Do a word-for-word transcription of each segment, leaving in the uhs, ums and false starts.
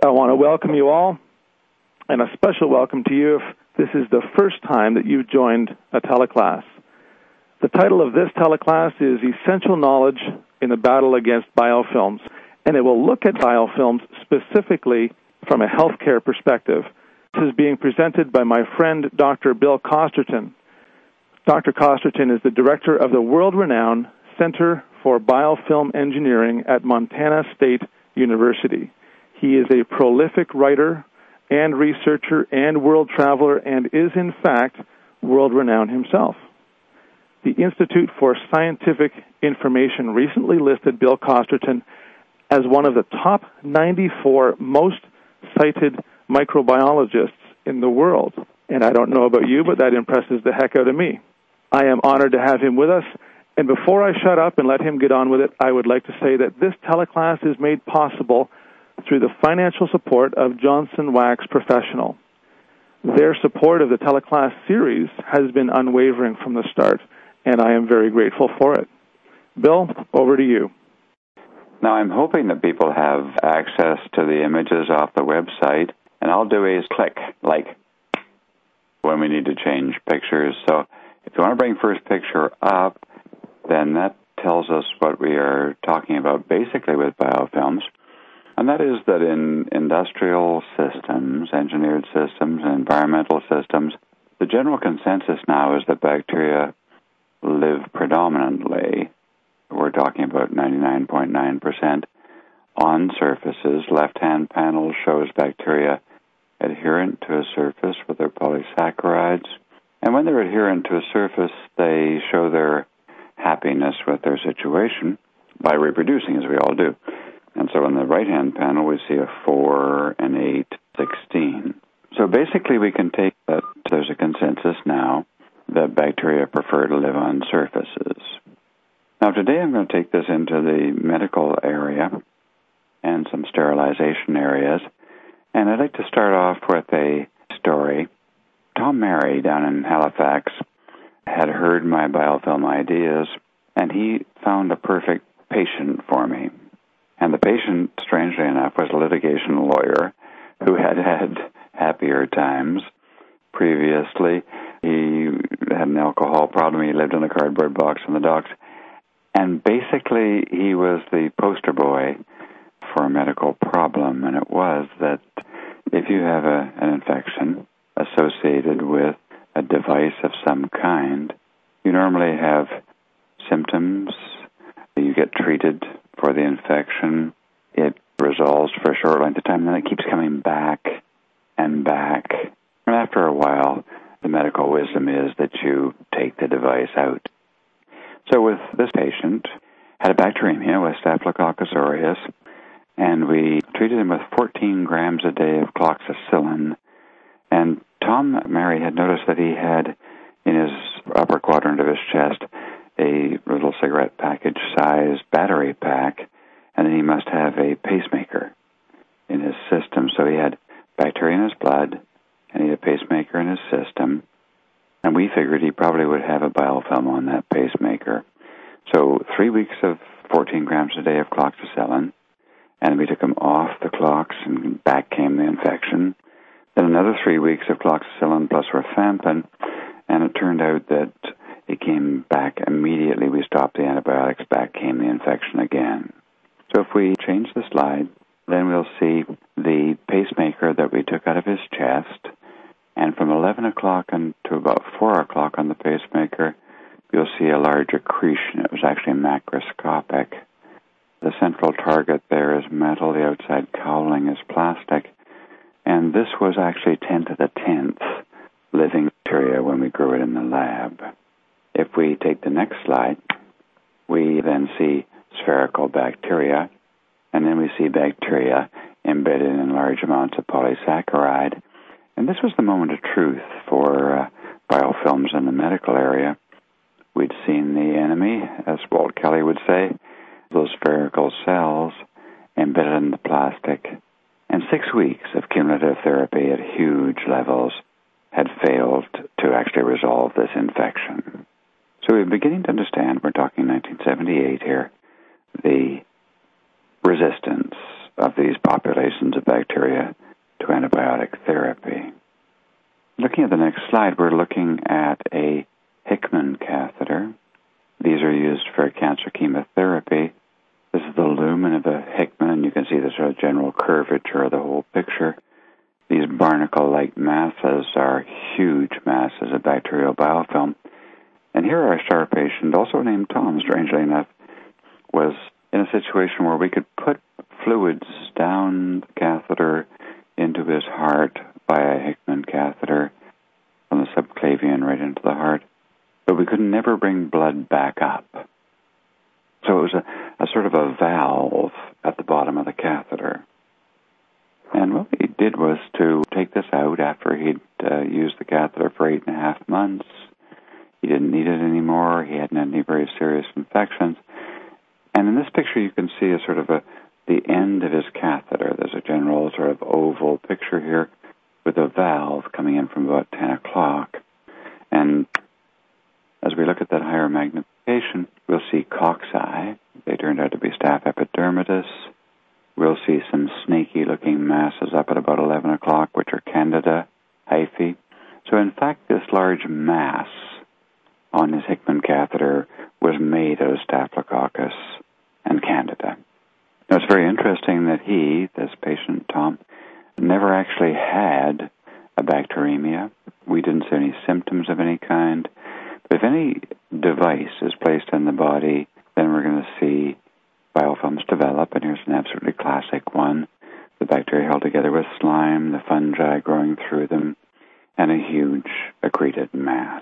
I want to welcome you all, and a special welcome to you if this is the first time that you've joined a teleclass. The title of this teleclass is Essential Knowledge in the Battle Against Biofilms, and it will look at biofilms specifically from a healthcare perspective. This is being presented by my friend, Doctor Bill Costerton. Doctor Costerton is the director of the world-renowned Center for Biofilm Engineering at Montana State University. He is a prolific writer and researcher and world traveler and is, in fact, world-renowned himself. The Institute for Scientific Information recently listed Bill Costerton as one of the top ninety-four most cited microbiologists in the world. And I don't know about you, but that impresses the heck out of me. I am honored to have him with us. And before I shut up and let him get on with it, I would like to say that this teleclass is made possible through the financial support of Johnson Wax Professional. Their support of the teleclass series has been unwavering from the start, and I am very grateful for it. Bill, over to you. Now, I'm hoping that people have access to the images off the website, and all I'll do is click like when we need to change pictures. So if you want to bring first picture up, then that tells us what we are talking about basically with biofilms. And that is that in industrial systems, engineered systems, and environmental systems, the general consensus now is that bacteria live predominantly, we're talking about ninety-nine point nine percent, on surfaces. Left-hand panel shows bacteria adherent to a surface with their polysaccharides. And when they're adherent to a surface, they show their happiness with their situation by reproducing, as we all do. And so on the right-hand panel, we see a four, an eight, sixteen. So basically, we can take that there's a consensus now that bacteria prefer to live on surfaces. Now, today I'm going to take this into the medical area and some sterilization areas. And I'd like to start off with a story. Tom Mary down in Halifax had heard my biofilm ideas, and he found a perfect patient for me. And the patient, strangely enough, was a litigation lawyer who had had happier times previously. He had an alcohol problem. He lived in a cardboard box in the docks. And basically, he was the poster boy for a medical problem. And it was that if you have a, an infection associated with a device of some kind, you normally have symptoms. You get treated for the infection. It resolves for a short length of time, and then it keeps coming back and back. And after a while, the medical wisdom is that you take the device out. So with this patient, had a bacteremia with Staphylococcus aureus, and we treated him with fourteen grams a day of cloxacillin. And Tom Mary had noticed that he had, in his upper quadrant of his chest, a little cigarette package size battery pack, and then he must have a pacemaker in his system. So he had bacteria in his blood, and he had a pacemaker in his system, and we figured he probably would have a biofilm on that pacemaker. So three weeks of fourteen grams a day of cloxacillin, and we took him off the clox, and back came the infection. Then another three weeks of cloxacillin plus rifampin, and it turned out that it came back immediately. We stopped the antibiotics, back came the infection again. So if we change the slide, then we'll see the pacemaker that we took out of his chest, and from eleven o'clock to about four o'clock on the pacemaker, you'll see a large accretion. It was actually macroscopic. The central target there is metal, the outside cowling is plastic, and this was actually ten to the tenth living bacteria when we grew it in the lab. If we take the next slide, we then see spherical bacteria, and then we see bacteria embedded in large amounts of polysaccharide. And this was the moment of truth for uh, biofilms in the medical area. We'd seen the enemy, as Walt Kelly would say, those spherical cells embedded in the plastic. And six weeks of cumulative therapy at huge levels had failed to actually resolve this infection. So we're beginning to understand, we're talking nineteen seventy-eight here, the resistance of these populations of bacteria at the next slide, we're looking at a Hickman catheter. These are used for cancer chemotherapy. This is the lumen of a Hickman, and you can see the sort of general curvature of the whole picture. These barnacle-like masses are huge masses of bacterial biofilm. And here our star patient, also named Tom, strangely enough, was in a situation where we could put fluids down the catheter into his heart by a Hickman catheter from the subclavian right into the heart, but we could never bring blood back up. So it was a, a sort of a valve at the bottom of the catheter. And what we did was to take this out after he'd uh, used the catheter for eight and a half months. He didn't need it anymore. He hadn't had any very serious infections. And in this picture, you can see a sort of a the end of his catheter. There's a general sort of oval picture here with a valve coming in from about ten o'clock. And as we look at that higher magnification, we'll see cocci. They turned out to be staph epidermidis. We'll see some snaky-looking masses up at about eleven o'clock, which are candida hyphae. So in fact, this large mass on his Hickman catheter was made out of staphylococcus and candida. Now, it's very interesting that he, this patient, Tom, never actually had a bacteremia. We didn't see any symptoms of any kind. But if any device is placed in the body, then we're going to see biofilms develop, and here's an absolutely classic one. The bacteria held together with slime, the fungi growing through them, and a huge accreted mass.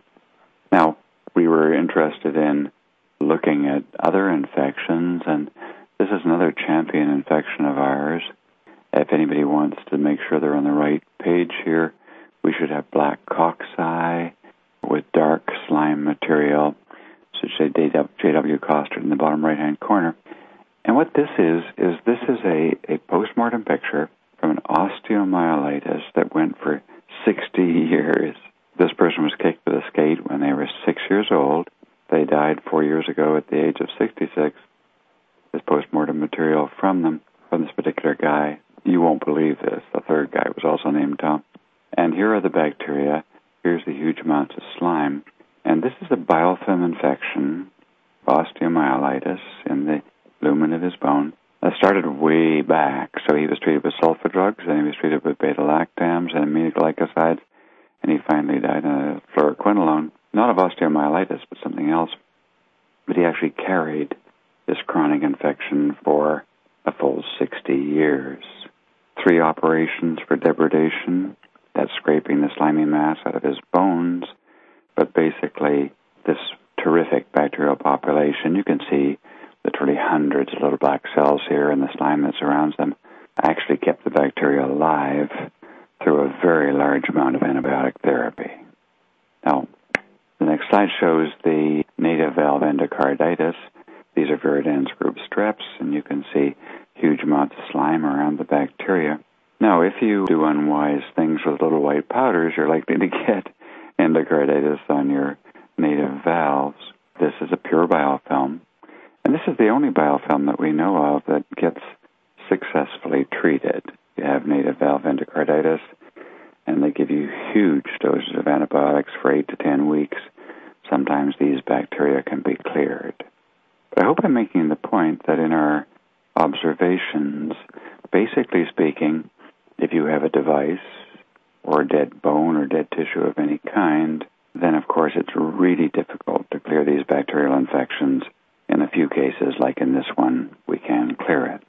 Now, we were interested in looking at other infections, and this is another champion infection of ours. If anybody wants to make sure they're on the right page here, we should have black cocci with dark slime material, so say J W Costard in the bottom right-hand corner. And what this is, is this is a, a postmortem picture from an osteomyelitis that went for sixty years. This person was kicked with a skate when they were six years old. They died four years ago at the age of sixty-six. This postmortem material from them, from this particular guy. You won't believe this. The third guy was also named Tom. And here are the bacteria. Here's the huge amounts of slime. And this is a biofilm infection, osteomyelitis, in the lumen of his bone. That started way back. So he was treated with sulfa drugs, and he was treated with beta-lactams and aminoglycosides, and he finally died of fluoroquinolone. Not of osteomyelitis, but something else. But he actually carried this chronic infection for a full sixty years. Three operations for debridation. That's scraping the slimy mass out of his bones. But basically, this terrific bacterial population, you can see literally hundreds of little black cells here, and the slime that surrounds them actually kept the bacteria alive through a very large amount of antibiotic therapy. Now, the next slide shows the native valve endocarditis. These are viridans group streps, and you can see huge amounts of slime around the bacteria. Now, if you do unwise things with little white powders, you're likely to get endocarditis on your native valves. This is a pure biofilm, and this is the only biofilm that we know of that gets successfully treated. You have native valve endocarditis, and they give you huge doses of antibiotics for eight to ten weeks. Sometimes these bacteria can be cleared. But I hope I'm making the point that in our observations, basically speaking, if you have a device or dead bone or dead tissue of any kind, then of course it's really difficult to clear these bacterial infections. In a few cases, like in this one, we can clear it.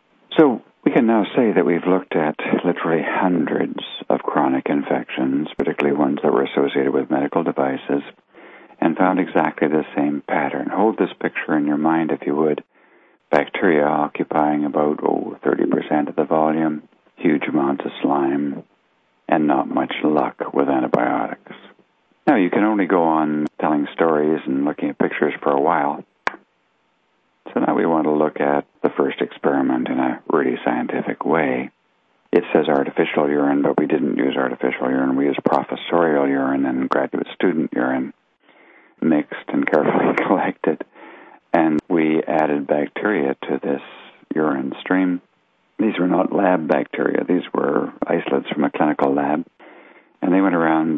So we can now say that we've looked at literally hundreds of chronic infections, particularly ones that were associated with medical devices, and found exactly the same pattern. Hold this picture in your mind, if you would. Bacteria occupying about, oh, thirty percent of the volume, huge amounts of slime, and not much luck with antibiotics. Now, you can only go on telling stories and looking at pictures for a while. So now we want to look at the first experiment in a really scientific way. It says artificial urine, but we didn't use artificial urine. We used professorial urine and graduate student urine, mixed and carefully collected. And we added bacteria to this urine stream. These were not lab bacteria. These were isolates from a clinical lab. And they went around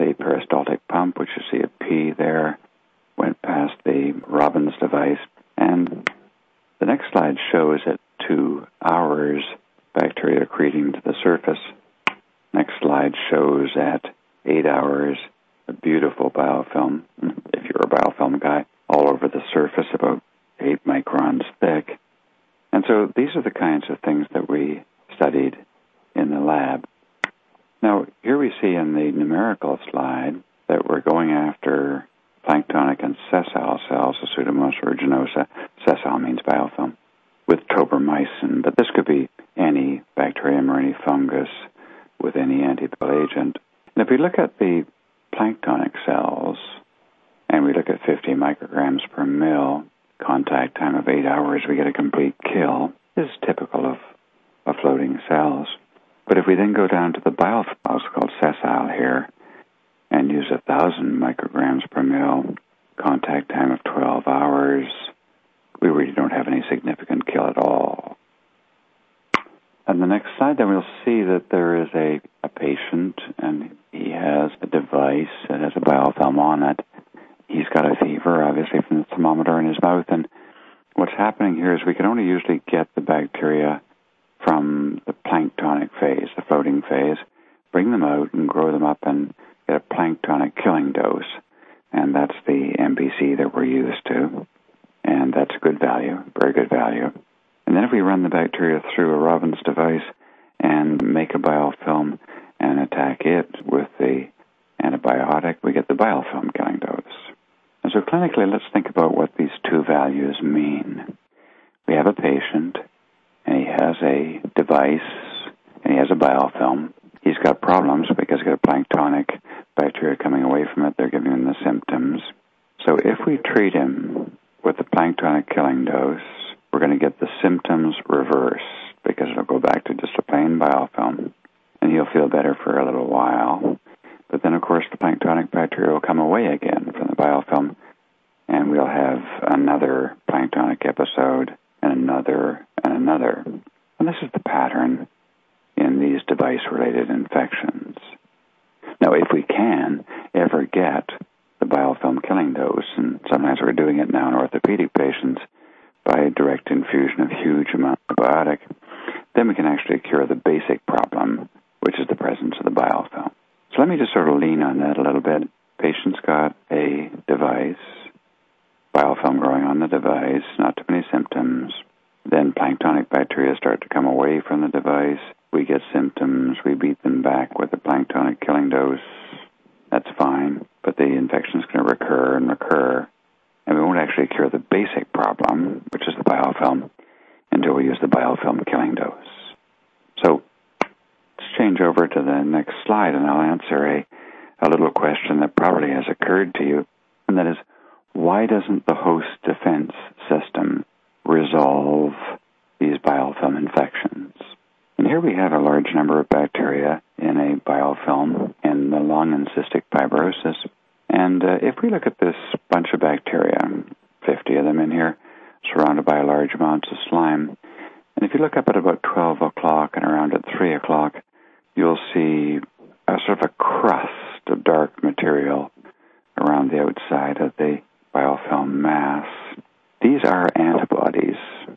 accreting to the surface. Next slide shows at eight hours a beautiful biofilm, if you're a biofilm guy, all over the surface, about eight microns thick. And so these are the kinds of things that we studied in the lab. Now, here we see in the numerical slide that we're going after planktonic and sessile cells, the Pseudomonas aeruginosa. Sessile means biofilm, with tobramycin, but this could be any bacterium or any fungus with any antibiotic agent. And if we look at the planktonic cells, and we look at fifty micrograms per mil, contact time of eight hours, we get a complete kill. This is typical of, of floating cells. But if we then go down to the biofilms, called sessile here, and use one thousand micrograms per mil, contact time of twelve hours, we really don't have any significant kill at all. On the next slide, then we'll see that there is a, a patient, and he has a device that has a biofilm on it. He's got a fever, obviously, from the thermometer in his mouth, and what's happening here is we can only usually get the bacteria from the planktonic phase, the floating phase, bring them out and grow them up and get a planktonic killing dose, and that's the M B C that we're used to, and that's a good value, very good value. And then if we run the bacteria through a Robbins device and make a biofilm and attack it with the antibiotic, we get the biofilm killing dose. And so clinically, let's think about what these two values mean. We have a patient, and he has a device, and he has a biofilm. He's got problems because he's got a planktonic bacteria coming away from it. They're giving him the symptoms. So if we treat him with the planktonic killing dose, we're going to get the symptoms reversed because it'll go back to just a plain biofilm, and he'll feel better for a little while. But then, of course, the planktonic bacteria will come away again from the biofilm, and we'll have another planktonic episode and another and another. And this is the pattern in these device-related infections. Now, if we can ever get the biofilm killing dose, and sometimes we're doing it now in orthopedic patients by direct infusion of huge amounts of antibiotic, then we can actually cure the basic problem, which is the presence of the biofilm. So let me just sort of lean on that a little bit. Patient's got a device, biofilm growing on the device, not too many symptoms. Then planktonic bacteria start to come away from the device. We get symptoms. We beat them back with a planktonic killing dose. That's fine, but the infection is going to recur and recur, and we won't actually cure the basic problem, which is the biofilm, until we use the biofilm killing dose. So let's change over to the next slide, and I'll answer a, a little question that probably has occurred to you, and that is, why doesn't the host defense system resolve these biofilm infections? And here we have a large number of bacteria in a biofilm in the lung and cystic fibrosis. And uh, if we look at this bunch of bacteria, fifty of them in here, surrounded by large amounts of slime, and if you look up at about twelve o'clock and around at three o'clock, you'll see a sort of a crust of dark material around the outside of the biofilm mass. These are antibodies.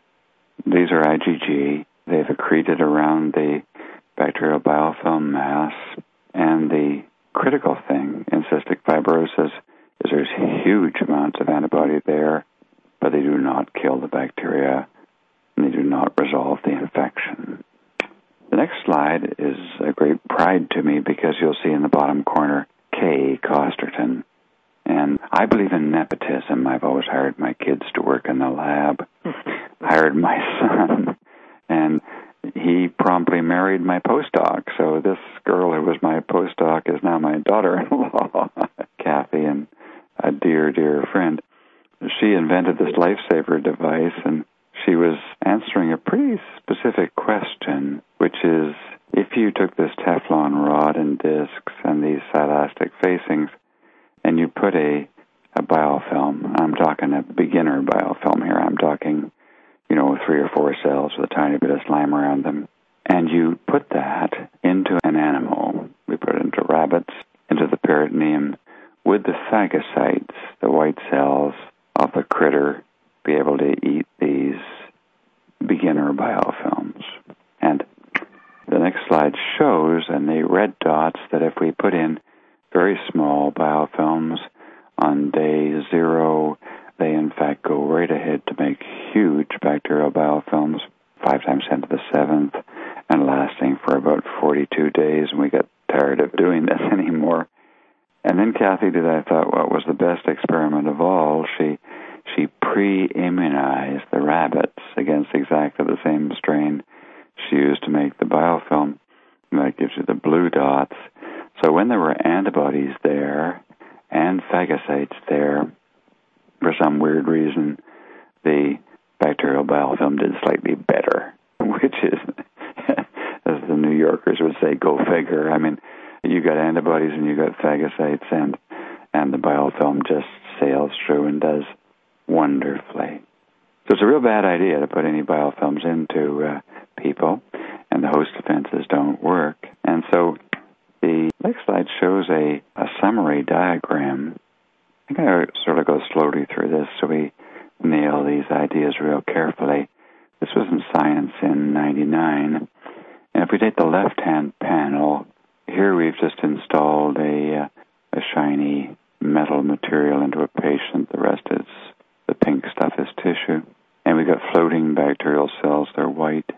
These are I G G. They've accreted around the bacterial biofilm mass, and the critical thing in cystic fibrosis is there's huge amounts of antibody there, but they do not kill the bacteria, and they do not resolve the infection. The next slide is a great pride to me because you'll see in the bottom corner K. Costerton. And I believe in nepotism. I've always hired my kids to work in the lab, hired my son, and he promptly married my postdoc. So this girl who was my postdoc is now my daughter-in-law, Kathy, and a dear, dear friend. She invented this lifesaver device, and she was answering a pretty specific question, which is, if you took this Teflon rod and discs and these silastic facings, and you put a, a biofilm, I'm talking a beginner biofilm here, I'm talking, you know, three or four cells with a tiny bit of slime around them, and you put that into an animal, we put it into rabbits, into the peritoneum, would the phagocytes, the white cells of the critter, be able to eat these beginner biofilms? And the next slide shows in the red dots that if we put in very small biofilms on day zero, they in fact go right ahead to make huge bacterial biofilms, five times ten to the seventh, and lasting for about forty-two days, and we got tired of doing this anymore. And then Kathy did, I thought, what was the best experiment of all. She she pre-immunized the rabbits against exactly the same strain she used to make the biofilm. And that gives you the blue dots. So when there were antibodies there and phagocytes there, for some weird reason, the bacterial biofilm did slightly better, which is, as the New Yorkers would say, go figure. I mean, you got antibodies and you got phagocytes, and and the biofilm just sails through and does wonderfully. So it's a real bad idea to put any biofilms into uh, people, and the host defenses don't work. And so the next slide shows a, a summary diagram. I'm going to sort of go slowly through this so we nail these ideas real carefully. This was in Science in ninety-nine. And if we take the left-hand panel, here we've just installed a, uh, a shiny metal material into a patient. The rest is, the pink stuff is tissue. And we've got floating bacterial cells. They're white.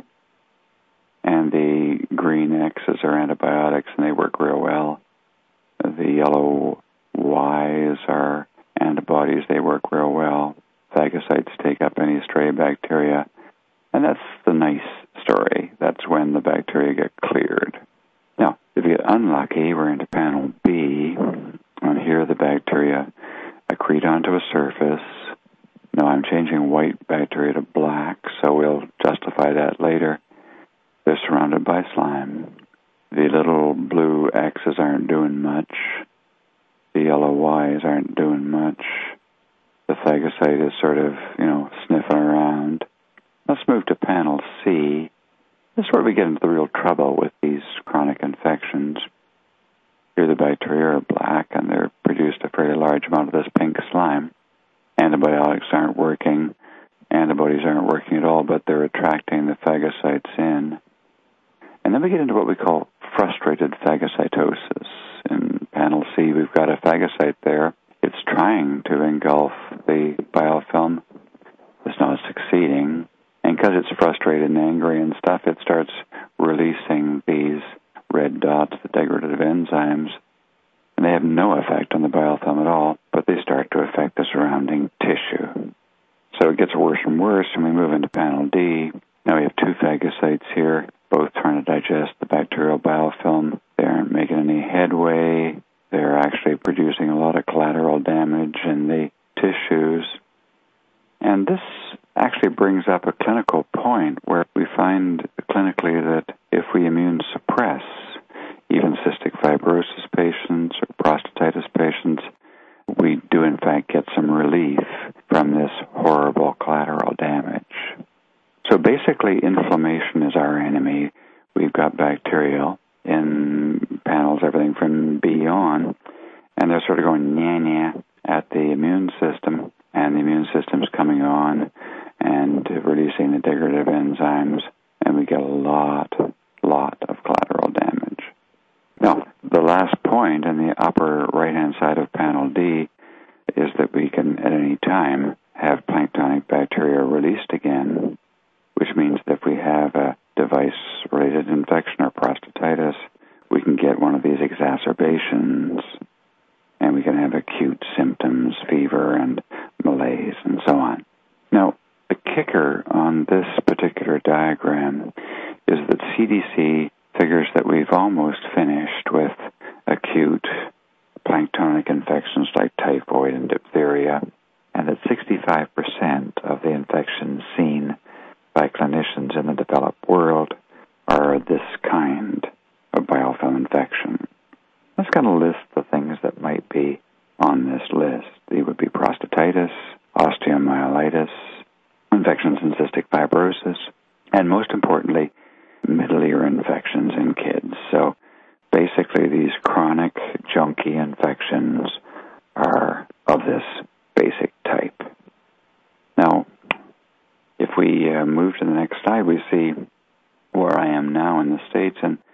And the green X's are antibiotics, and they work real well. The yellow Y's are antibodies. They work real well. Phagocytes take up any stray bacteria. And that's the nice story. That's when the bacteria get cleared. Now, if you get unlucky, we're into panel B. And here the bacteria accrete onto a surface. Now I'm changing white bacteria to black, so we'll justify that later. They're surrounded by slime. The little blue X's aren't doing much. The yellow Y's aren't doing much. The phagocyte is sort of, you know, sniffing around. Let's move to panel C. This is where we get into the real trouble with these chronic infections. Here the bacteria are black, and they're produced a fairly large amount of this pink slime. Antibiotics aren't working. Antibodies aren't working at all, but they're attracting the phagocytes in. And then we get into what we call frustrated phagocytosis. In panel C, we've got a phagocyte there. It's trying to engulf the biofilm. It's not succeeding. And because it's frustrated and angry and stuff, it starts releasing these red dots, the degradative enzymes. And they have no effect on the biofilm at all, but they start to affect the surrounding tissue. So it gets worse and worse, and we move into panel D. Now we have two phagocytes here, both trying to digest the bacterial biofilm. They aren't making any headway. They're actually producing a lot of collateral damage in the tissues. And this actually brings up a clinical point where we find clinically that if we immune suppress even cystic fibrosis patients or prostatitis patients, we do in fact get some relief from this horrible collateral damage. So basically, inflammation is our enemy. We've got bacterial in panels, everything from B on, and they're sort of going nyah-nyah at the immune system, and the immune system's coming on and releasing the degradative enzymes, and we get a lot, lot of collateral damage. Now, the last point in the upper right-hand side of panel D is that we can, at any time, have planktonic bacteria released again, which means that if we have a device-related infection or prostatitis, we can get one of these exacerbations, and we can have acute symptoms, fever and malaise, and so on. Now, the kicker on this particular diagram is that C D C figures that we've almost finished with acute planktonic infections like typhoid and diphtheria, and that sixty-five percent of the infections seen by clinicians in the developed world are this kind of biofilm infection. Let's kind of list the things that might be on this list. They would be prostatitis, osteomyelitis, infections in cystic fibrosis, and most importantly, middle ear infections in kids. So basically these chronic junky infections are of this basic type. Now, if we uh, move to the next slide, we see where I am now in the States, and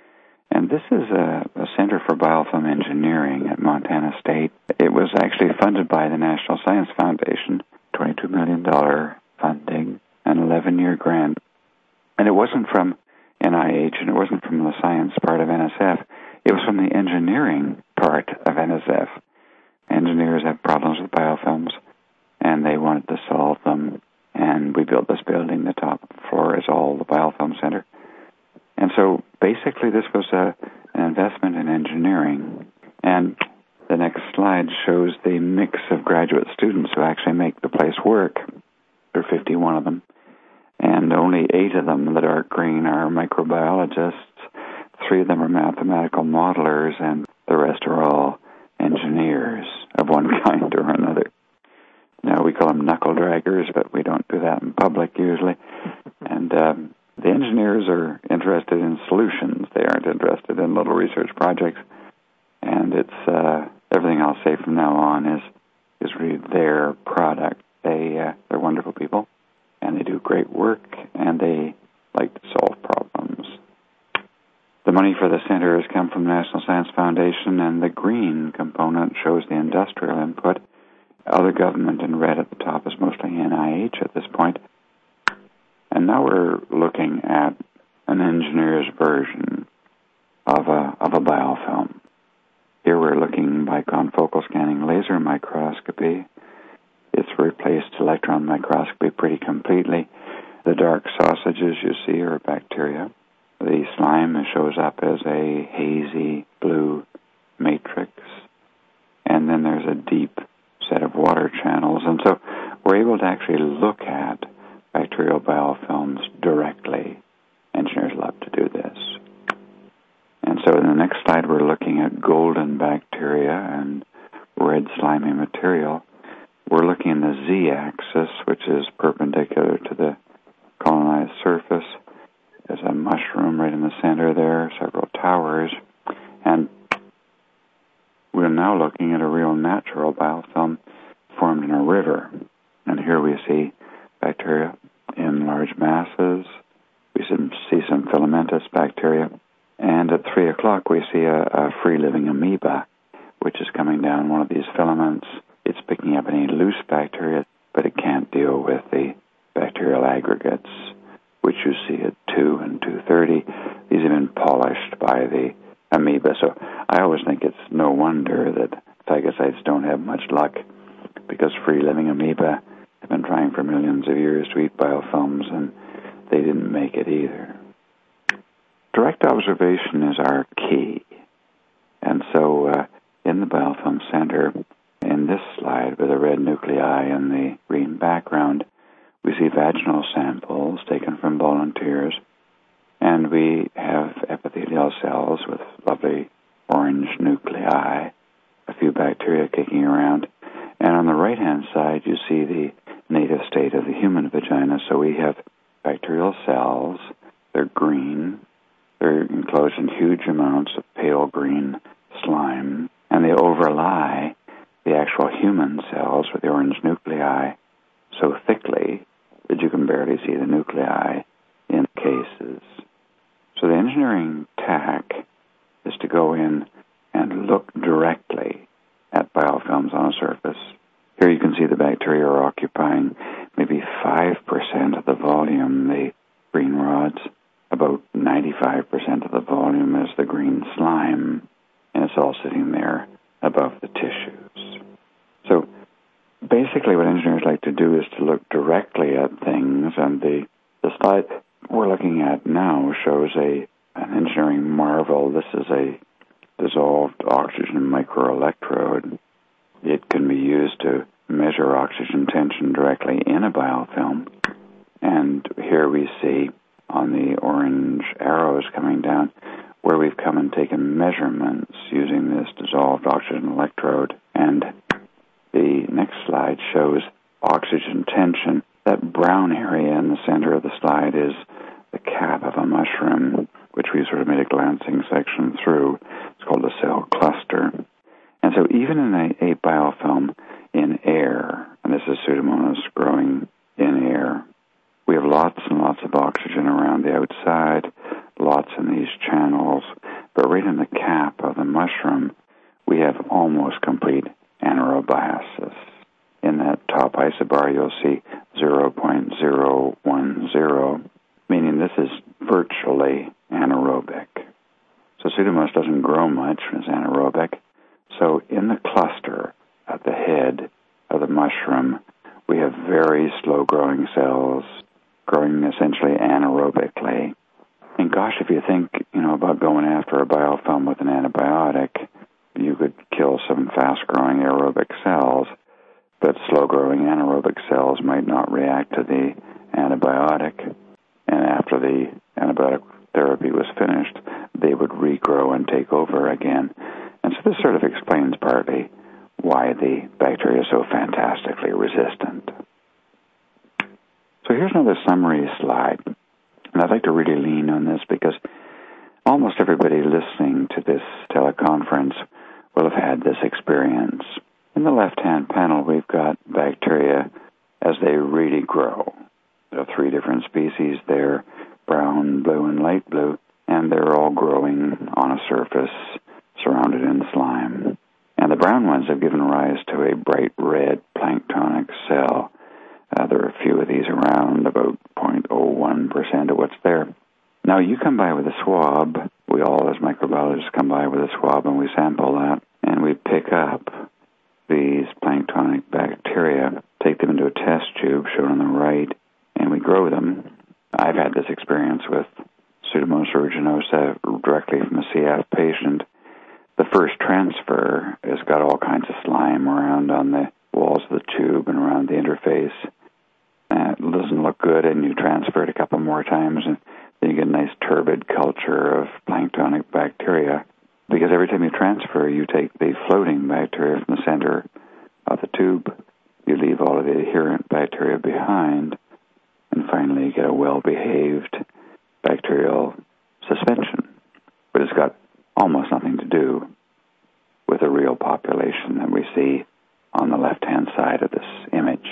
this is a, a Center for Biofilm Engineering at Montana State. It was actually funded by the National Science Foundation, twenty-two million dollars funding, an eleven-year grant. And it wasn't from N I H, and it wasn't from the science part of N S F. It was from the engineering part of N S F. Engineers have problems with biofilms, and they wanted to solve them. And we built this building. The top floor is all the Biofilm Center. And so basically this was a, an investment in engineering. And the next slide shows the mix of graduate students who actually make the place work. There are fifty-one of them. And only eight of them, the dark green, are microbiologists. Three of them are mathematical modelers, and the rest are all engineers of one kind or another. Now, we call them knuckle draggers, but we don't do that in public usually. And um, the engineers are interested in solutions. They aren't interested in little research projects. And it's uh, everything I'll say from now on is is really their product. They uh, they're wonderful people, and they do great work, and they like to solve problems. The money for the center has come from the National Science Foundation, and the green component shows the industrial input. Other government in red at the top is mostly N I H at this point. And now we're looking at an engineer's version of a of a biofilm. Here we're looking by confocal scanning laser microscopy. It's replaced electron microscopy pretty completely. The dark sausages you see are bacteria. The slime shows up as a hazy blue matrix. And then there's a deep set of water channels. And so we're able to actually look at bacterial biofilms directly. Engineers love to do this. And so in the next slide, we're looking at golden bacteria and red slimy material. We're looking in the z-axis, which is perpendicular to the colonized surface. There's a mushroom right in the center there, several towers. And we're now looking at a real natural biofilm formed in a river. And here we see bacteria in large masses. We see some filamentous bacteria. And at three o'clock, we see a, a free-living amoeba, which is coming down one of these filaments. It's picking up any loose bacteria, but it can't deal with the bacterial aggregates, which you see at two and two thirty. These have been polished by the amoeba. So I always think it's no wonder that phagocytes don't have much luck, because free-living amoeba have been trying for millions of years to eat biofilms, and they didn't make it either. Direct observation is our key. And so uh, in the Biofilm Center, in this slide with the red nuclei and the green background, we see vaginal samples taken from volunteers, and we have epithelial cells with lovely orange nuclei, a few bacteria kicking around. And on the right-hand side, you see the native state of the human vagina. So we have bacterial cells. They're green. They're enclosed in huge amounts of pale green slime, and they overlie the actual human cells with the orange nuclei so thickly that you can barely see the nuclei in cases. So the engineering tack is to go in and look directly at biofilms on a surface. Here you can see the bacteria are occupying maybe five percent of the volume, the green rods. About ninety-five percent of the volume is the green slime, and it's all sitting there above the tissues. So basically what engineers like to do is to look directly at things, and the, the slide we're looking at now shows a an engineering marvel. This is a dissolved oxygen microelectrode. It can be used to measure oxygen tension directly in a biofilm. And here we see on the orange arrows coming down where we've come and taken measurements using this dissolved oxygen electrode. And the next slide shows oxygen tension. That brown area in the center of the slide is the cap of a mushroom, which we sort of made a glancing section through. It's called a cell cluster. And so even in a, a biofilm in air, and this is Pseudomonas growing in air, we have lots and lots of oxygen around the outside, lots in these channels, but right in the cap of the mushroom, we have almost complete anaerobiosis. In that top isobar, you'll see zero point zero one zero, meaning this is virtually anaerobic. So Pseudomonas doesn't grow much, it's anaerobic. So in the cluster at the head of the mushroom, we have very slow-growing cells growing essentially anaerobically. And gosh, if you think, you know, about going after a biofilm with an antibiotic, you could kill some fast-growing aerobic cells, but slow-growing anaerobic cells might not react to the antibiotic. And after the antibiotic therapy was finished, they would regrow and take over again. And so this sort of explains partly why the bacteria is so fantastically resistant. So here's another summary slide. And I'd like to really lean on this because almost everybody listening to this teleconference will have had this experience. In the left-hand panel, we've got bacteria as they really grow. There are three different species there, brown, blue, and light blue, and they're all growing on a surface surrounded in slime. And the brown ones have given rise to a bright red planktonic cell. Uh, there are a few of these around, about zero point zero one percent of what's there. Now, you come by with a swab. We all, as microbiologists, come by with a swab, and we sample that, and we pick up these planktonic bacteria, take them into a test tube shown on the right, and we grow them. I've had this experience with Pseudomonas aeruginosa directly from a C F patient. The first transfer has got all kinds of slime around on the walls of the tube and around the interface. Uh, it doesn't look good, and you transfer it a couple more times, and then you get a nice turbid culture of planktonic bacteria. Because every time you transfer, you take the floating bacteria from the center of the tube, you leave all of the adherent bacteria behind, and finally you get a well-behaved bacterial suspension. But it's got almost nothing to do with the real population that we see on the left-hand side of this image.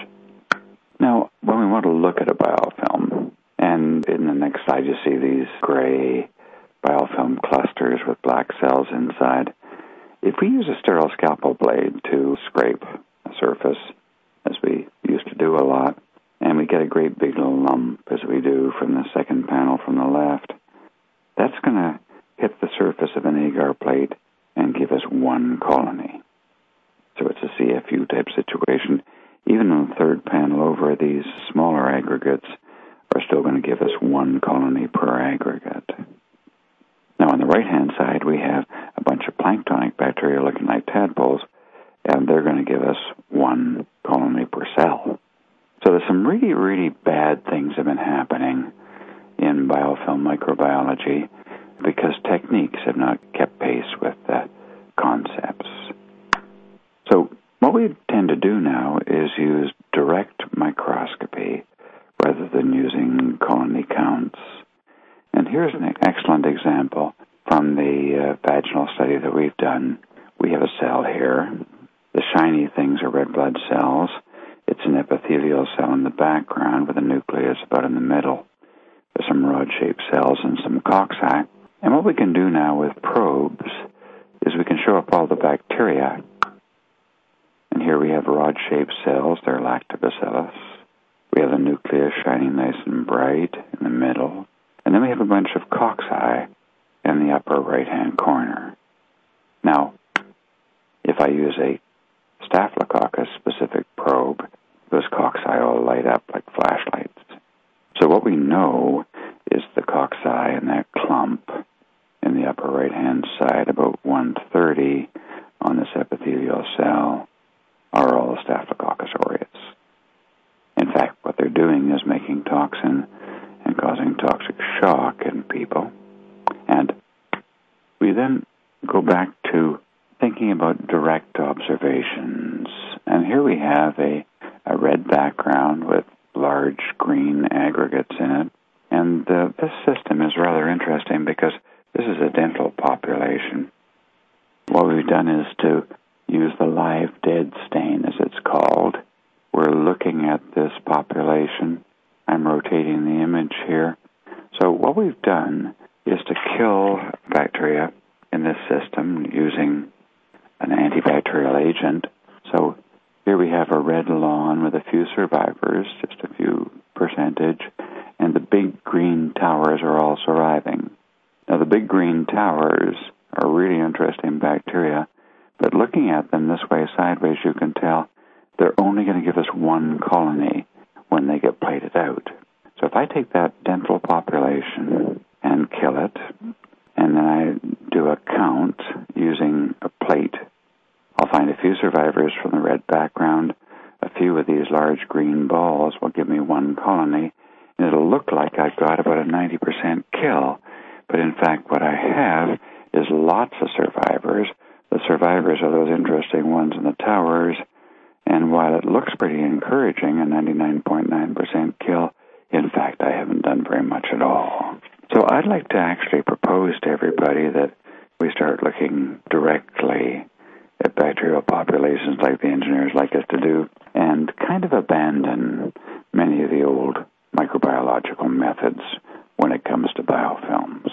Now, when we want to look at a biofilm, and in the next slide you see these gray biofilm clusters with black cells inside, if we use a sterile scalpel blade to scrape a surface, as we used to do a lot, and we get a great big lump, as we do from the second panel from the left, that's going to hit the surface of an agar plate and give us one colony. So it's a C F U type situation. Even on the third panel over, these smaller aggregates are still going to give us one colony per aggregate. Now on the right-hand side, we have a bunch of planktonic bacteria looking like tadpoles, and they're going to give us one colony per cell. So there's some really, really bad things have been happening in biofilm microbiology because techniques have not kept pace with the concepts. So what we tend to do now is use direct microscopy rather than using colony counts. And here's an excellent example from the uh, vaginal study that we've done. We have a cell here. The shiny things are red blood cells. It's an epithelial cell in the background with a nucleus about in the middle. There's some rod-shaped cells and some cocci. And what we can do now with probes is we can show up all the bacteria. And here we have rod-shaped cells. They're lactobacillus. We have the nucleus shining nice and bright in the middle. And then we have a bunch of cocci in the upper right-hand corner. Now, if I use a Staphylococcus-specific probe, those cocci all light up like flashlights. So what we know is the cocci in that clump in the upper right-hand side, about one thirty on this epithelial cell, are all Staphylococcus aureus. In fact, what they're doing is making toxin and causing toxic shock in people. And we then go back to thinking about direct observations. And here we have a, a red background with large green aggregates in it. And uh, this system is rather interesting because this is a dental population. What we've done is to use the live dead stain, as it's called. We're looking at this population. I'm rotating the image here. So what we've done is to kill bacteria in few survivors, just a few percentage, and the big green towers are all surviving. Now, the big green towers are really interesting bacteria, but looking at them this way sideways, you can tell they're only going to give us one colony when they get plated out. So if I take that dental population and kill it, and then I do a count using a plate, I'll find a few survivors from the red background. A few of these large green balls will give me one colony, and it'll look like I've got about a ninety percent kill. But in fact, what I have is lots of survivors. The survivors are those interesting ones in the towers, and while it looks pretty encouraging, a ninety-nine point nine percent kill, in fact, I haven't done very much at all. So I'd like to actually propose to everybody that we start looking directly at bacterial populations like the engineers like us to do, and kind of abandon many of the old microbiological methods when it comes to biofilms.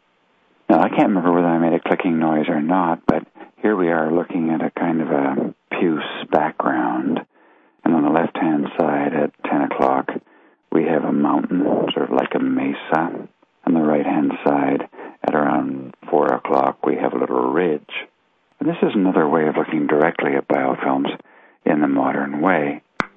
Now, I can't remember whether I made a clicking noise or not, but here we are looking at a kind of a puce background, and on the left-hand side at ten o'clock, we have a mountain, sort of like a mesa. On the right-hand side, at around four o'clock, we have a little ridge. And this is another way of looking directly at biofilms in the modern way.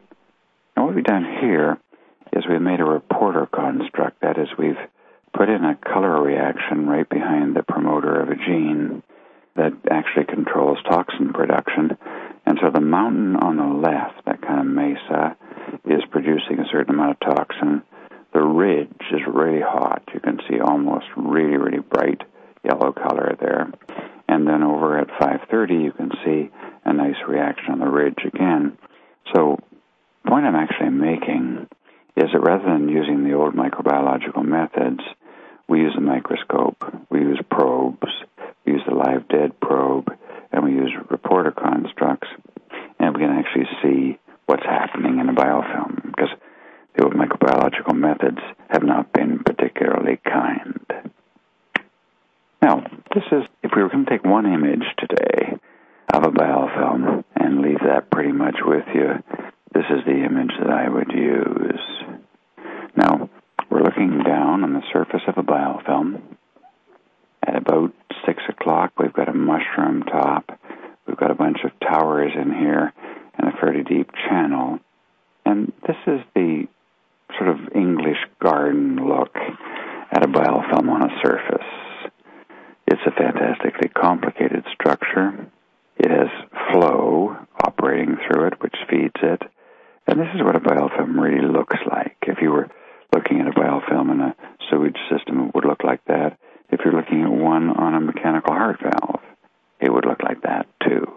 Now, what we've done here is we've made a reporter construct. That is, we've put in a color reaction right behind the promoter of a gene that actually controls toxin production. And so the mountain on the left, that kind of mesa, is producing a certain amount of toxin. The ridge is really hot. You can see almost really, really bright yellow color there. And then over at five thirty, you can see a nice reaction on the ridge again. So the point I'm actually making is that rather than using the old microbiological methods, we use a microscope, we use probes, we use the live dead probe, and we use reporter constructs, and we can actually see what's happening in a biofilm, because the old microbiological methods have not been particularly kind. Now, this is, if we were going to take one image today of a biofilm and leave that pretty much with you, this is the image that I would use. Now, we're looking down on the surface of a biofilm. At about six o'clock, we've got a mushroom top. We've got a bunch of towers in here and a fairly deep channel. And this is the sort of English garden look at a biofilm on a surface. It's a fantastically complicated structure. It has flow operating through it, which feeds it. And this is what a biofilm really looks like. If you were looking at a biofilm in a sewage system, it would look like that. If you're looking at one on a mechanical heart valve, it would look like that too.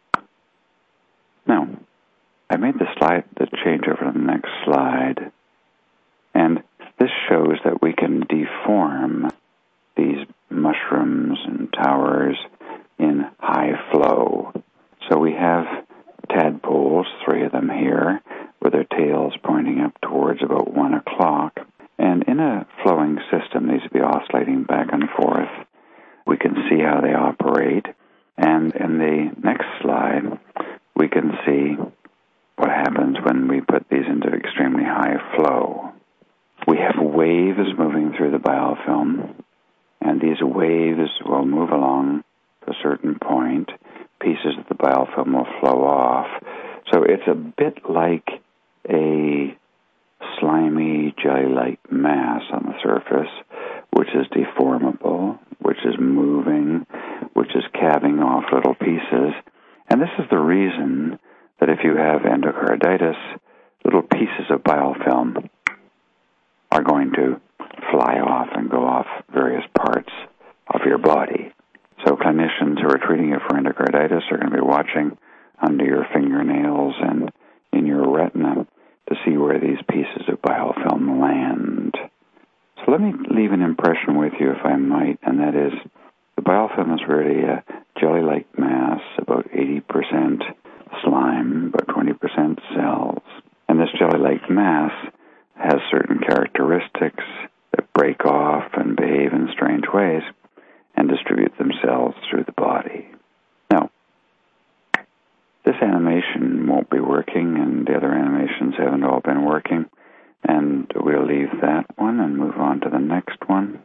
Now, I made the slide, the change over to the next slide, and this shows that we can deform these mushrooms and towers in high flow. So we have tadpoles, three of them here, with their tails pointing up towards about one o'clock. And in a flowing system, these would be oscillating back and forth. We can see how they operate. And in the next slide, we can see what happens when we put these into extremely high flow. We have waves moving through the biofilm, and these waves will move along to a certain point. Pieces of the biofilm will flow off. So it's a bit like a slimy, jelly-like mass on the surface, which is deformable, which is moving, which is calving off little pieces. And this is the reason that if you have endocarditis, little pieces of biofilm are going to fly off and go off various parts of your body. So clinicians who are treating you for endocarditis are going to be watching under your fingernails and in your retina to see where these pieces of biofilm land. So let me leave an impression with you, if I might, and that is the biofilm is really a jelly-like mass, about eighty percent slime, about twenty percent cells. And this jelly-like mass has certain characteristics that break off and behave in strange ways and distribute themselves through the body. Now, this animation won't be be working, and the other animations haven't all been working. And we'll leave that one and move on to the next one.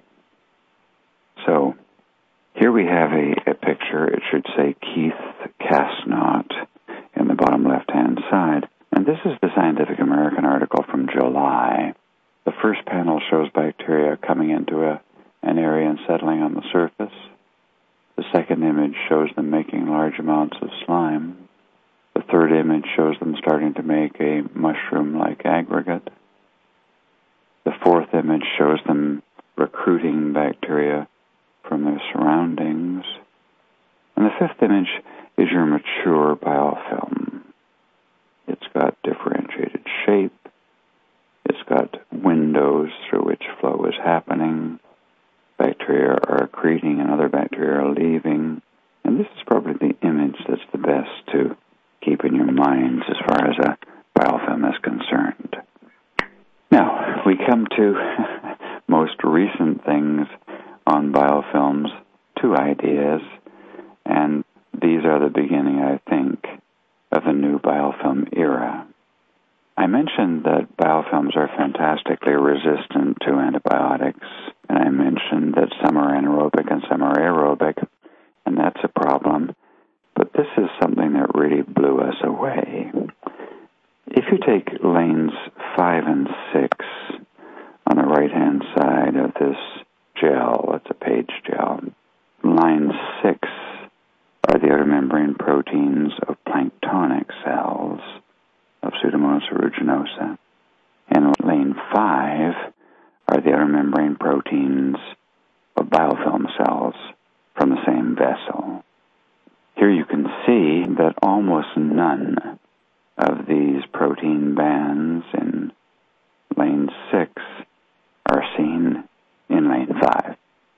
So here we have a, a picture. It should say Keith Casnot in the bottom left-hand side. And this is the Scientific American article from July. The first panel shows bacteria coming into a, an area and settling on the surface. The second image shows them making large amounts of slime. The third image shows them starting to make a mushroom-like aggregate. The fourth image shows them recruiting bacteria from their surroundings. And the fifth image is your mature biofilm. It's got differentiated shape. It's got windows through which flow is happening. Bacteria are accreting and other bacteria are leaving. And this is probably the image that's the best to keep in your minds as far as a biofilm is concerned. Now, we come to most recent things on biofilms, two ideas, and these are the beginning, I think, of a new biofilm era. I mentioned that biofilms are fantastically resistant to antibiotics, and I mentioned that some are anaerobic and some are aerobic, and that's a problem. But this is something that really blew us away. If you take lanes five and six on the right-hand side of this gel, it's a page gel, line six are the outer membrane proteins of planktonic cells of Pseudomonas aeruginosa. And lane five are the outer membrane proteins of biofilm cells from the same vessel. Here you can see that almost none of these protein bands in lane six are seen in lane five.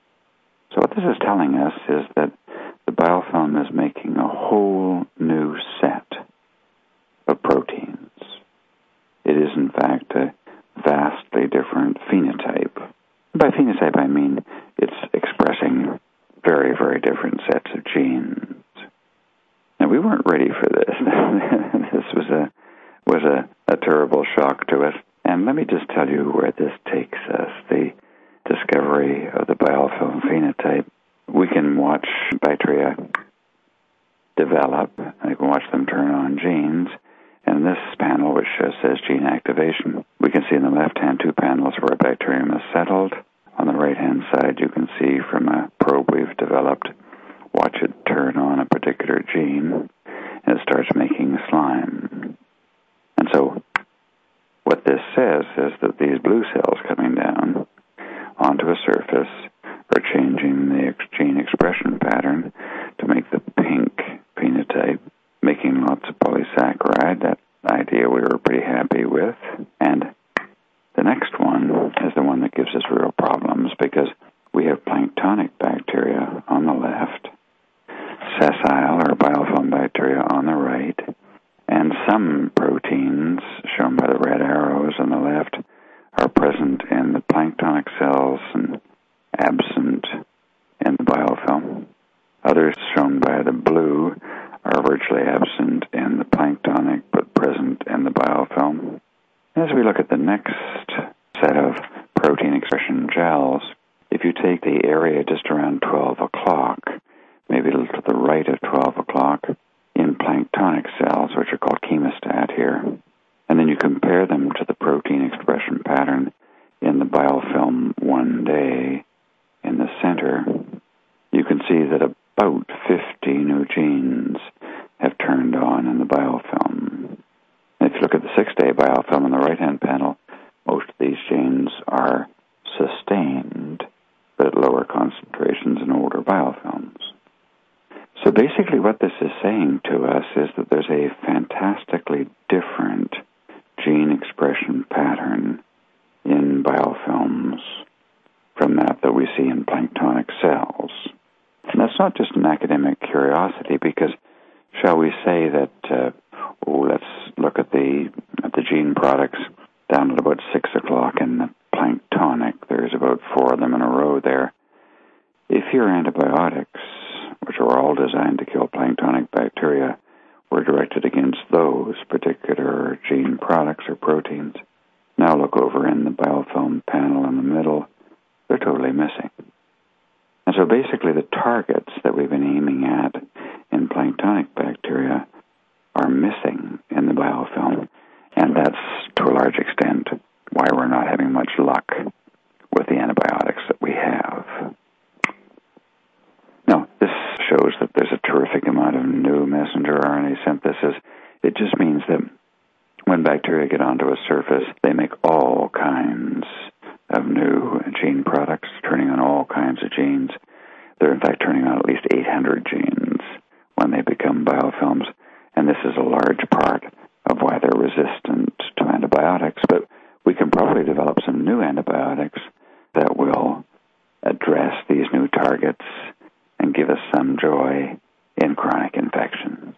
So what this is telling us is that the biofilm is making a whole new set of proteins. It is, in fact, a vastly different phenotype. By phenotype, I mean it's expressing very, very different sets of genes. Now, we weren't ready for this. This was a was a, a terrible shock to us. And let me just tell you where this takes us, the discovery of the biofilm phenotype. We can watch bacteria develop. We can watch them turn on genes. And this panel, which says gene activation, we can see in the left-hand two panels where a bacterium is settled. On the right-hand side, you can see from a probe we've developed, watch it turn on a particular gene, and it starts making slime. And so what this says is that these blue cells coming down onto a surface are changing the gene expression pattern to make the pink phenotype, making lots of polysaccharide. That idea we were pretty happy with. And the next one is the one that gives us real problems because we have planktonic bacteria on the left, sessile or biofilm bacteria on the right, and some proteins, shown by the red arrows on the left, are present in the planktonic cells and absent in the biofilm. Others, shown by the blue, are virtually absent in the planktonic but present in the biofilm. As we look at the next set of protein expression gels, if you take the area just around twelve o'clock, maybe a little to the right of twelve o'clock, in planktonic cells, which are called chemostat here, and then you compare them to the protein expression pattern in the biofilm one day in the center, you can see that about fifty new genes have turned on in the biofilm. And if you look at the six-day biofilm on the right-hand panel, most of these genes are sustained, but at lower concentrations in older biofilms. So basically what this is saying to us is that there's a fantastically different gene expression pattern in biofilms from that that we see in planktonic cells. And that's not just an academic curiosity because, shall we say that, uh, oh, let's look at the at the gene products down at about six o'clock in the planktonic. There's about four of them in a row there. If your antibiotics, which are all designed to kill planktonic bacteria, were directed against those particular gene products or proteins. Now look over in the biofilm panel in the middle. They're totally missing. And so basically the targets that we've been aiming at in planktonic bacteria are missing in the biofilm, and that's to a large extent why we're not having much luck with the antibiotics that we have. Now, this shows that there's a terrific amount of new messenger R N A synthesis. It just means that when bacteria get onto a surface, they make all kinds of new gene products, turning on all kinds of genes. They're in fact turning on at least eight hundred genes when they become biofilms, and this is a large part of why they're resistant to antibiotics. But we can probably develop some new antibiotics that will address these new targets and give us some joy in chronic infection.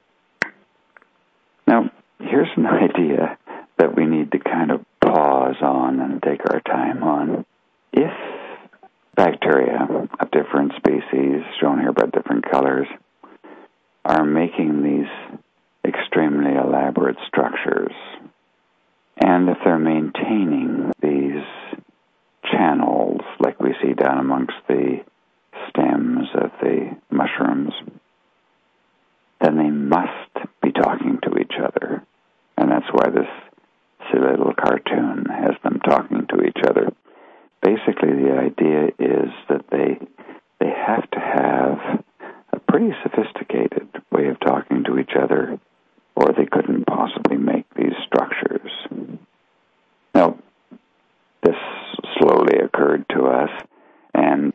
Now, here's an idea that we need to kind of pause on and take our time on. If bacteria of different species, shown here by different colors, are making these extremely elaborate structures, and if they're maintaining these channels like we see down amongst the stems of the mushrooms, then they must be talking to each other. And that's why this silly little cartoon has them talking to each other. Basically, the idea is that they they have to have a pretty sophisticated way of talking to each other, or they couldn't possibly make these structures. Now, this slowly occurred to us, and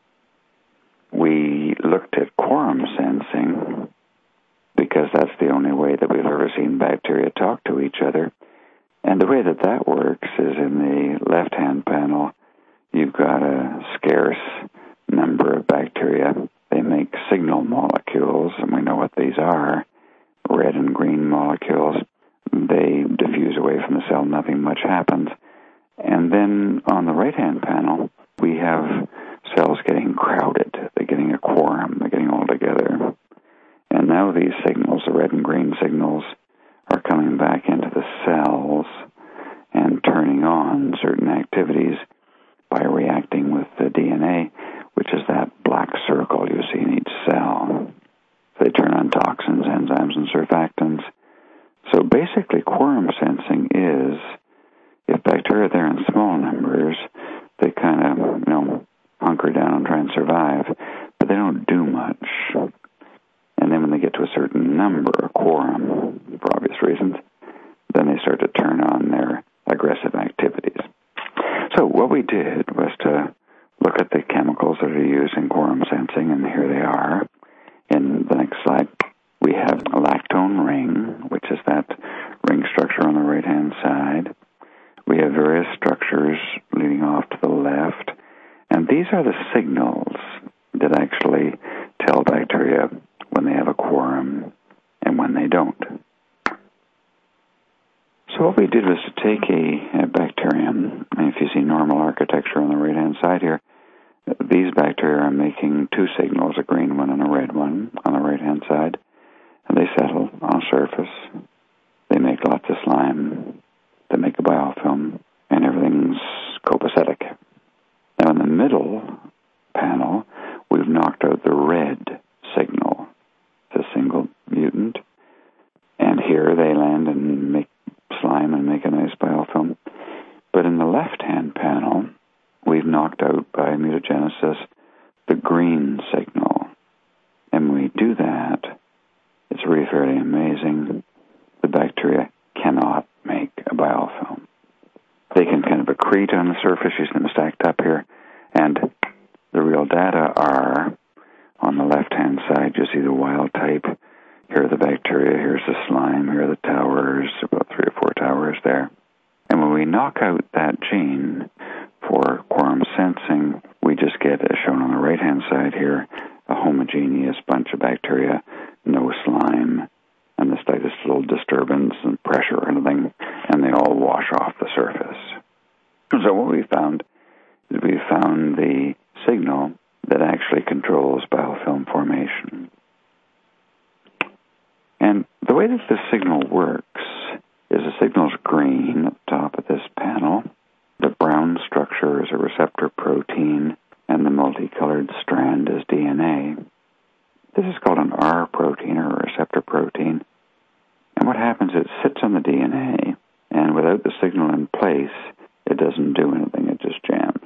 we looked at quorum sensing, because that's the only way that we've ever seen bacteria talk to each other. And the way that that works is in the left-hand panel, you've got a scarce number of bacteria. They make signal molecules, and we know what these are, red and green molecules. They diffuse away from the cell, nothing much happens. And then on the right-hand panel, we have cells getting crowded. They're getting a quorum. They're getting all together. And now these signals, the red and green signals, are coming back into the cells and turning on certain activities by reacting with the D N A, which is that black circle you see in each cell. They turn on toxins, enzymes, and surfactants. So basically, quorum sensing is, if bacteria are there in small numbers, they kind of, you know, hunker down and try and survive, but they don't do much. And then when they get to a certain number, a quorum, for obvious reasons, then they start to turn on their aggressive activities. So what we did was to look at the chemicals that are used in quorum sensing, and here they are. In the next slide, we have a lactone ring, which is that ring structure on the right-hand side. We have various structures leading off to the left, and these are the signals that actually tell bacteria when they have a quorum and when they don't. So what we did was to take a, a bacterium, and if you see normal architecture on the right-hand side here, these bacteria are making two signals, a green one and a red one on the right-hand side, and they settle on a surface. They make lots of slime. They make a biofilm, and everything's copacetic. Now in the middle panel, we've knocked out the red signal. It's a single mutant, and here they land and make slime and make a nice biofilm. But in the left-hand panel, we've knocked out by mutagenesis the green signal. And when we do that, it's really fairly amazing. The bacteria cannot make a biofilm. They can kind of accrete on the surface. You see them stacked up here. And the real data are, on the left-hand side, you see the wild type. Here are the bacteria. Here's the slime. Here are the towers, about three or four towers there. And when we knock out that gene for quorum sensing, we just get, as shown on the right-hand side here, a homogeneous bunch of bacteria, no slime, and the slightest little disturbance and pressure or anything, and they all wash off the surface. So what we found is we found the signal that actually controls biofilm formation. And the way that this signal works is the signal's green at the top of this panel. The brown structure is a receptor protein, and the multicolored strand is D N A. This is called an R protein or a receptor protein. And what happens is it sits on the D N A, and without the signal in place, it doesn't do anything, it just jams.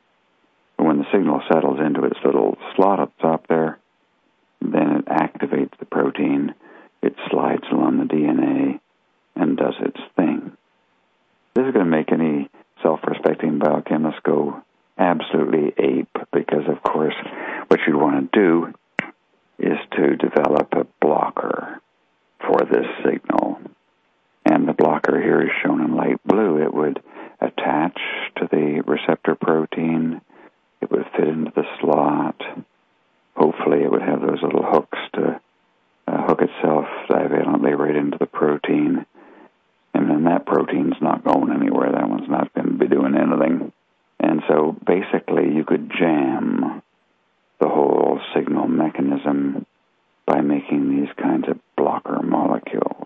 But when the signal settles into its little slot up top there, then it activates the protein, it slides along the D N A, and does its thing. This is going to make any self-respecting biochemist go absolutely ape, because, of course, what you want to do is to develop a blocker for this signal. And the blocker here is shown in light blue. It would attach to the receptor protein. It would fit into the slot. Hopefully it would have those little hooks to uh, hook itself divalently right into the protein. And then that protein's not going anywhere. That one's not going to be doing anything. And so basically you could jam the whole signal mechanism by making these kinds of blocker molecules.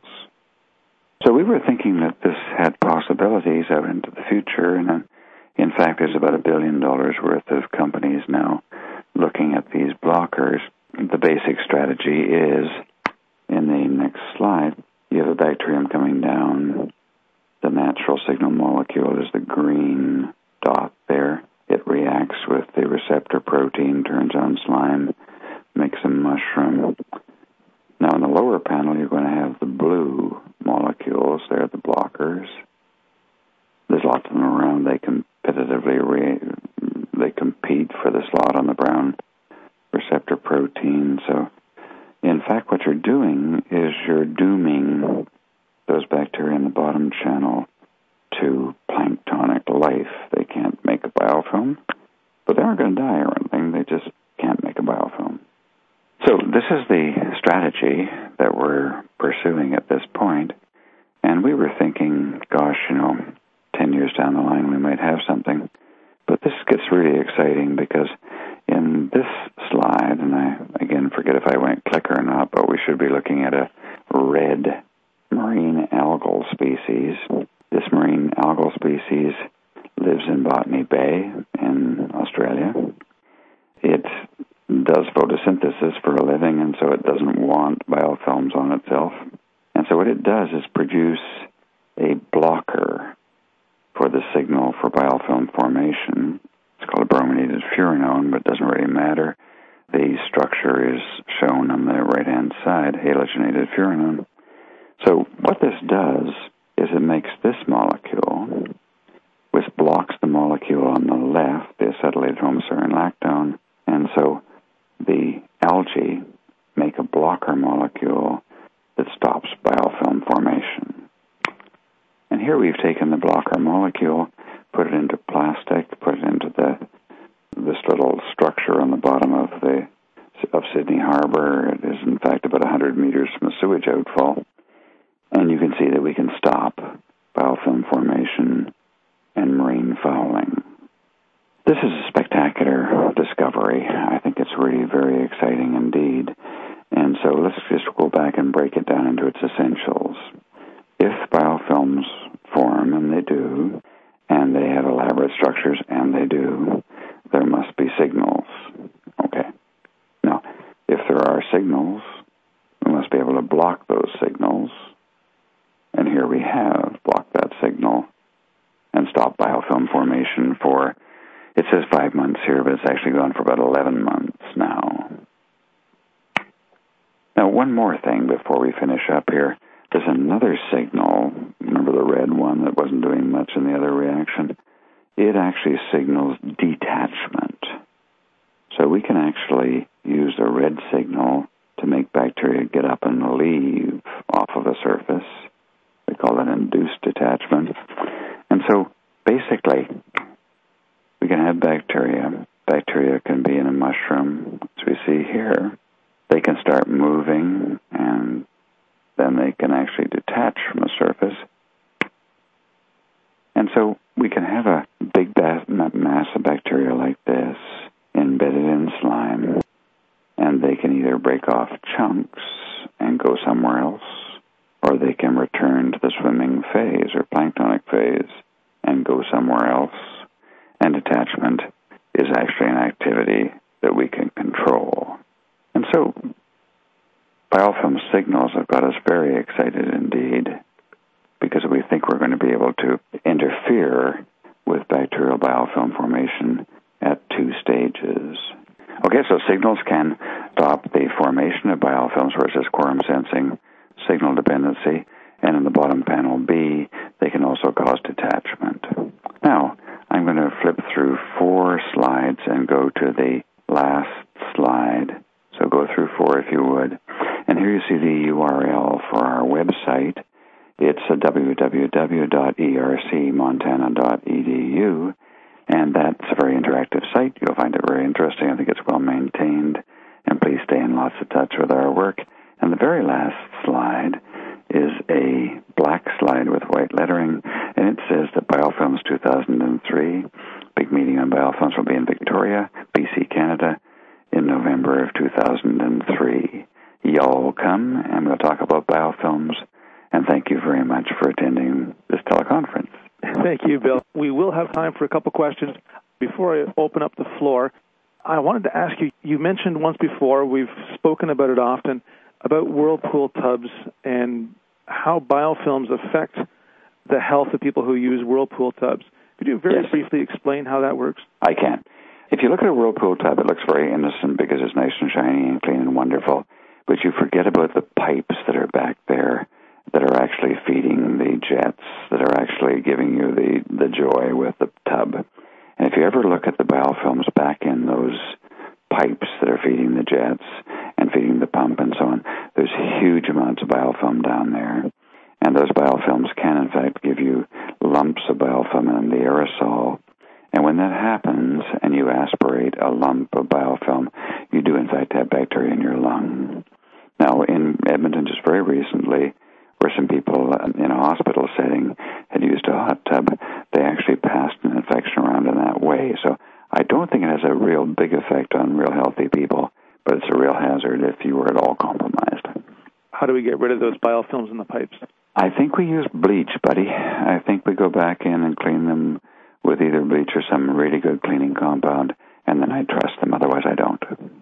So we were thinking that this had possibilities out into the future, and in fact there's about a billion dollars worth of companies now looking at these blockers. The basic strategy is, in the next slide, you have a bacterium coming down. The natural signal molecule is the green dot there. It reacts with the receptor protein, turns on slime, makes a mushroom. Now in the lower panel you're going to have the blue molecules. They're the blockers. There's lots of them around. They competitively re- they compete for the slot on the brown receptor protein. So in fact what you're doing is you're dooming those bacteria in the bottom channel to planktonic life. They can't make a biofilm, but they aren't going to die or anything. They just can't make a biofilm. So this is the strategy that we're pursuing at this point. And we were thinking, gosh, you know, ten years down the line we might have something. But this gets really exciting because in this slide, and I, again, forget if I went click or not, but we should be looking at a red marine algal species. This marine algal species lives in Botany Bay in Australia. It does photosynthesis for a living, and so it doesn't want biofilms on itself. And so what it does is produce a blocker for the signal for biofilm formation. It's called a brominated furanone, but it doesn't really matter. The structure is shown on the right-hand side, halogenated furanone. So what this does is it makes this molecule, which blocks the molecule on the left, the acetylated homoserine lactone, and so the algae make a blocker molecule that stops biofilm formation. And here we've taken the blocker molecule, put it into plastic, put it into the this little structure on the bottom of the of Sydney Harbor. It is in fact about one hundred meters from a sewage outfall. And you can see that we can stop biofilm formation and marine fouling. This is a spectacular discovery. I think it's really very exciting indeed. And so let's just go back and break it down into its essentials. If biofilms form, and they do, and they have elaborate structures, and they do, there must be signals. Okay. Now, if there are signals, we must be able to block those signals. And here we have blocked that signal and stopped biofilm formation for, it says five months here, but it's actually gone for about eleven months now. Now, one more thing before we finish up here. There's another signal. Remember the red one that wasn't doing much in the other reaction? It actually signals detachment. So we can actually use a red signal to make bacteria get up and leave off of a surface. We call that induced detachment. And so basically, we can have bacteria. Bacteria can be in a mushroom, as we see here. They can start moving, and then they can actually detach from a surface. And so we can have a big mass of bacteria like this embedded in slime, and they can either break off chunks and go somewhere else, or they can return to the swimming phase or planktonic phase and go somewhere else. And detachment is actually an activity that we can control. And so biofilm signals have got us very excited indeed, because we think we're going to be able to interfere with bacterial biofilm formation at two stages. Okay, so signals can stop the formation of biofilms versus quorum sensing, signal dependency, and in the bottom panel B, they can also cause detachment. Now, I'm going to flip through four slides and go to the last slide. So go through four if you would. And here you see the U R L for our website. It's w w w dot e r c montana dot e d u, and that's a very interactive site. You'll find it very interesting. I think it's well maintained, and please stay in lots of touch with our work. And the very last slide is a black slide with white lettering, and it says that Biofilms two thousand three, big meeting on biofilms, will be in Victoria, B C, Canada, in November of two thousand three. Y'all come, and we'll talk about biofilms. And thank you very much for attending this teleconference. Thank you, Bill. We will have time for a couple questions. Before I open up the floor, I wanted to ask you, you mentioned once before, we've spoken about it often, about whirlpool tubs and how biofilms affect the health of people who use whirlpool tubs. Could you very yes. briefly explain how that works? I can. If you look at a whirlpool tub, it looks very innocent because it's nice and shiny and clean and wonderful, but you forget about the pipes that are back there that are actually feeding the jets, that are actually giving you the, the joy with the tub. And if you ever look at the biofilms back in those pipes that are feeding the jets and feeding the pump and so on, there's huge amounts of biofilm down there. And those biofilms can, in fact, give you lumps of biofilm in the aerosol. And when that happens and you aspirate a lump of biofilm, you do, in fact, have bacteria in your lung. Now, in Edmonton, just very recently, where some people in a hospital setting had used a hot tub, they actually passed an infection around in that way. So I don't think it has a real big effect on real healthy people, but it's a real hazard if you were at all compromised. How do we get rid of those biofilms in the pipes? I think we use bleach, buddy. I think we go back in and clean them with either bleach or some really good cleaning compound, and then I trust them. Otherwise, I don't.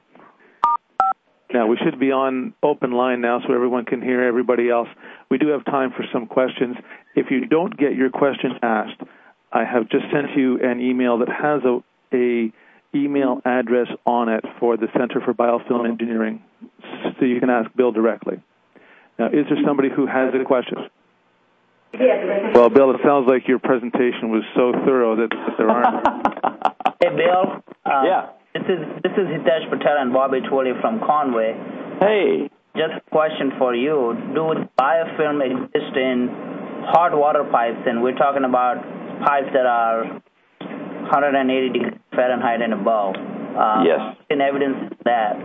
Now, we should be on open line now so everyone can hear everybody else. We do have time for some questions. If you don't get your question asked, I have just sent you an email that has a, a email address on it for the Center for Biofilm Engineering, so you can ask Bill directly. Now, is there somebody who has a question? Yes. Well, Bill, it sounds like your presentation was so thorough that, that there aren't. Hey, Bill. Uh, yeah. This is this is Hitesh Patel and Bobby Twoley from Conway. Hey. Just a question for you. Do biofilm exist in hot water pipes? And we're talking about pipes that are one hundred eighty degrees Fahrenheit and above. Uh, yes. In evidence of that.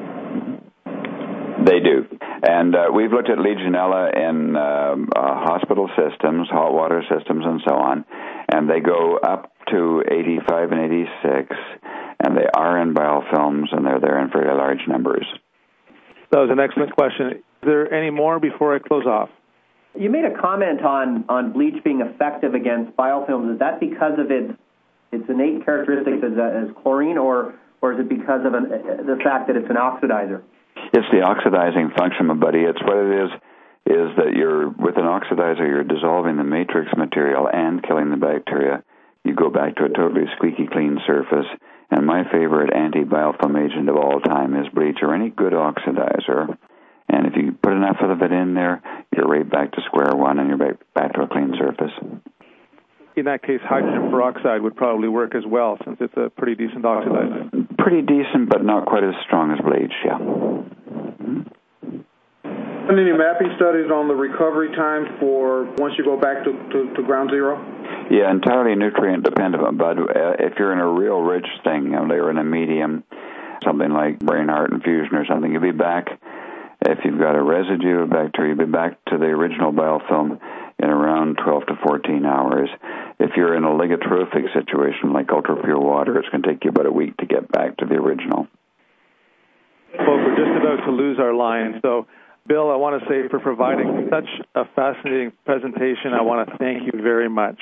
They do. And uh, we've looked at Legionella in uh, uh, hospital systems, hot water systems, and so on, and they go up to eighty-five and eighty-six, and they are in biofilms, and they're there in very large numbers. That was an excellent question. Is there any more before I close off? You made a comment on, on bleach being effective against biofilms. Is that because of its its innate characteristics as, as chlorine, or or is it because of an, the fact that it's an oxidizer? It's the oxidizing function, my buddy. It's what it is, is that you're, with an oxidizer, you're dissolving the matrix material and killing the bacteria. You go back to a totally squeaky clean surface. And my favorite anti-biofilm agent of all time is bleach, or any good oxidizer. And if you put enough of it in there, you're right back to square one, and you're back, back to a clean surface. In that case, hydrogen peroxide would probably work as well, since it's a pretty decent oxidizer. Pretty decent, but not quite as strong as bleach, yeah. Mm-hmm. And any mapping studies on the recovery time for once you go back to, to, to ground zero? Yeah, entirely nutrient dependent, but uh, if you're in a real rich thing, and they're in a medium, something like brain heart infusion or something, you'll be back, if you've got a residue of bacteria, you'll be back to the original biofilm in around twelve to fourteen hours. If you're in a ligotrophic situation like ultra-pure water, it's going to take you about a week to get back to the original. Folks, we're just about to lose our line, so Bill, I want to say for providing such a fascinating presentation, I want to thank you very much.